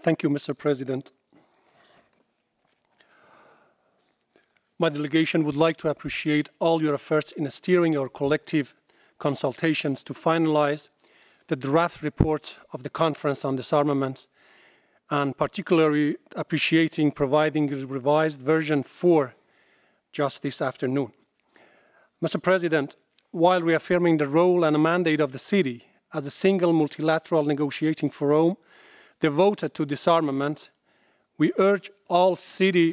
Thank you, Mr. President. My delegation would like to appreciate all your efforts in steering your collective consultations to finalize the draft report of the Conference on Disarmament, and particularly appreciating providing a revised version 4 just this afternoon. Mr. President, while reaffirming the role and mandate of the city as a single multilateral negotiating forum devoted to disarmament, we urge all city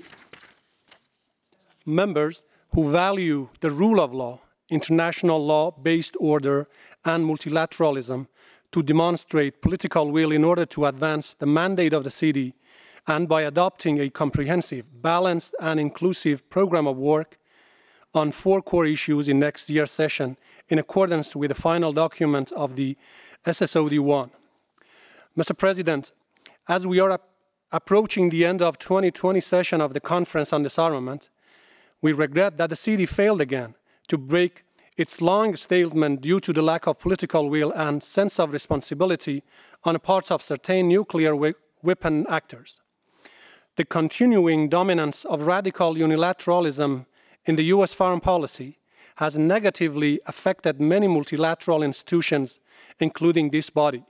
members who value the rule of law, international law-based order, and multilateralism to demonstrate political will in order to advance the mandate of the city, and by adopting a comprehensive, balanced, and inclusive program of work on 4 core issues in next year's session in accordance with the final document of the SSOD1. Mr. President, as we are approaching the end of 2020 session of the Conference on Disarmament, we regret that the city failed again to break its long stalemate due to the lack of political will and sense of responsibility on the part of certain nuclear weapon actors. The continuing dominance of radical unilateralism in the US foreign policy has negatively affected many multilateral institutions, including this body.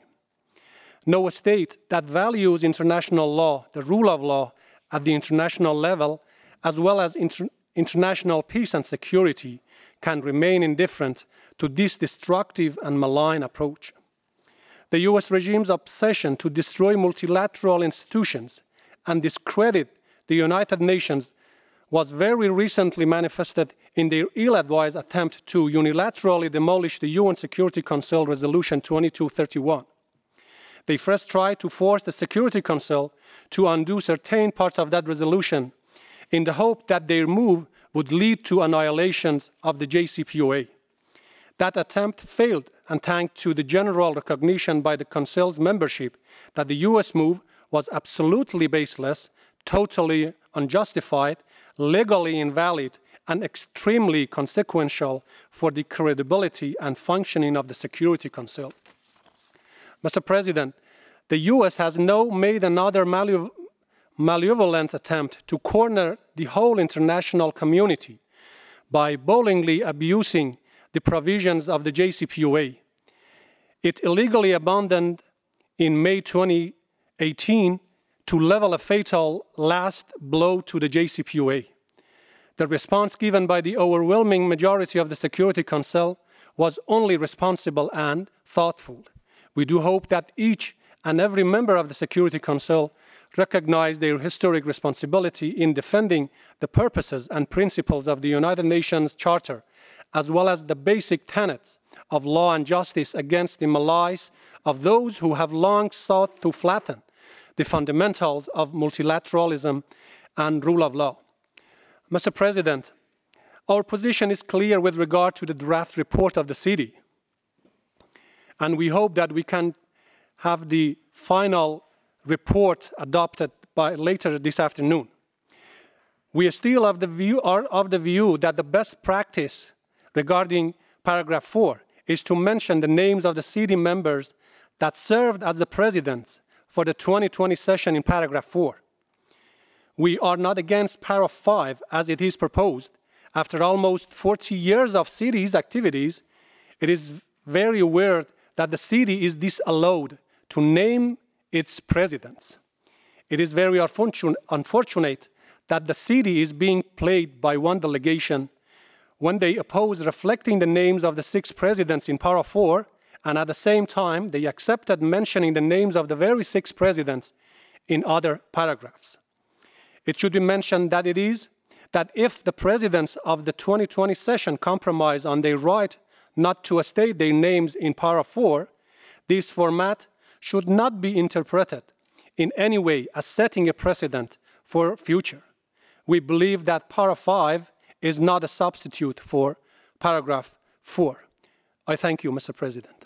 No state that values international law, the rule of law at the international level, as well as international peace and security, can remain indifferent to this destructive and malign approach. The US regime's obsession to destroy multilateral institutions and discredit the United Nations was very recently manifested in their ill-advised attempt to unilaterally demolish the UN Security Council Resolution 2231. They first tried to force the Security Council to undo certain parts of that resolution in the hope that their move would lead to annihilation of the JCPOA. That attempt failed, and thanks to the general recognition by the Council's membership that the US move was absolutely baseless, totally unjustified, legally invalid, and extremely consequential for the credibility and functioning of the Security Council. Mr. President, the US has now made another malevolent attempt to corner the whole international community by bowlingly abusing the provisions of the JCPOA. It illegally abandoned in May 2018 to level a fatal last blow to the JCPOA. The response given by the overwhelming majority of the Security Council was only responsible and thoughtful. We do hope that each and every member of the Security Council recognize their historic responsibility in defending the purposes and principles of the United Nations Charter, as well as the basic tenets of law and justice against the malice of those who have long sought to flatten the fundamentals of multilateralism and rule of law. Mr. President, our position is clear with regard to the draft report of the city, and we hope that we can have the final report adopted by later this afternoon. We are still of the view that the best practice regarding paragraph 4 is to mention the names of the city members that served as the presidents for the 2020 session in paragraph 4. We are not against paragraph 5 as it is proposed. After almost 40 years of city's activities, it is very weird that the city is disallowed to name its presidents. It is very unfortunate that the city is being played by one delegation when they oppose reflecting the names of the 6 presidents in paragraph 4, and at the same time they accepted mentioning the names of the very 6 presidents in other paragraphs. It should be mentioned that if the presidents of the 2020 session compromise on their right not to state their names in paragraph 4, this format should not be interpreted in any way as setting a precedent for future. We believe that paragraph 5 is not a substitute for paragraph 4. I thank you, Mr. President.